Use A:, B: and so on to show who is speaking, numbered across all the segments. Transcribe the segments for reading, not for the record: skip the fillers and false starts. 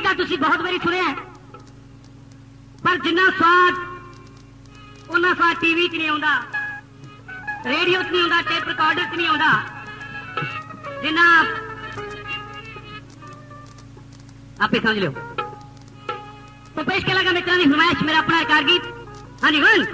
A: तां तुसीं बहुत बारी सुनिया है, पर जिन्ना स्वाद उन्ना स्वाद टीवी च नहीं आउंदा, रेडियो च नहीं आउंदा, टेप रिकॉर्डर च नहीं आउंदा, जिन्ना आप ही समझ लो। तो पेश किया लगा मित्रों की फरमाइश, मेरा अपना एक गीत। हाँ जी वन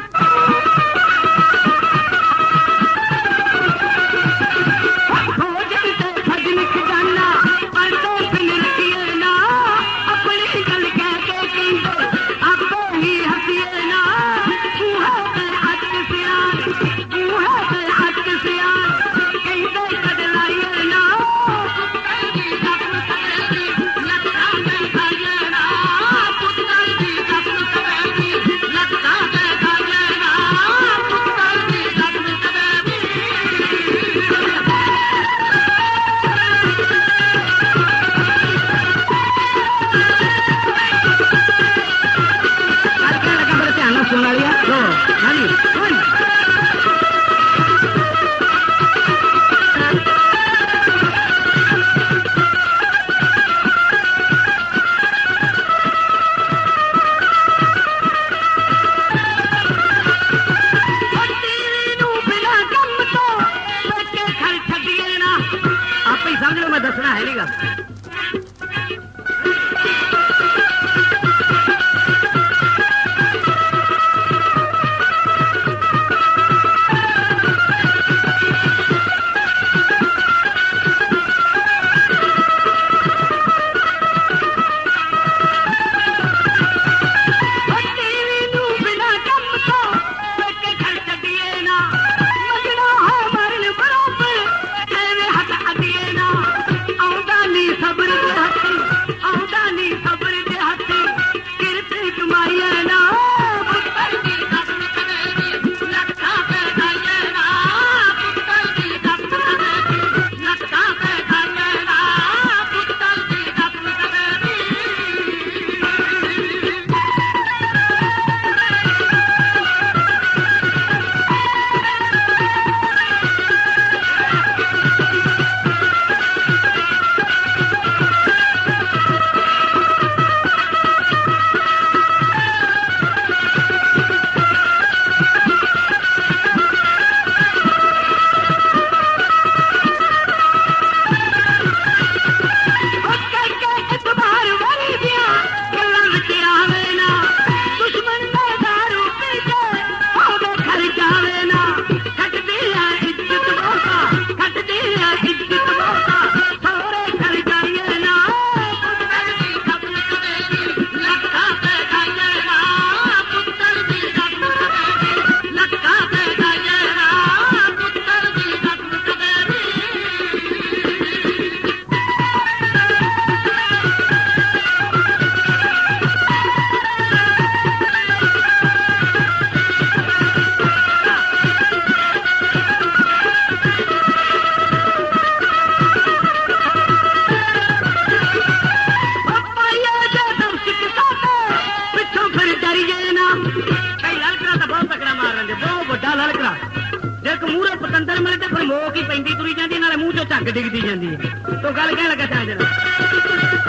A: मुंह की पैंती तुरी जाती, नाले मुंह चो झक डिगती जाती है। तो गल कह लगा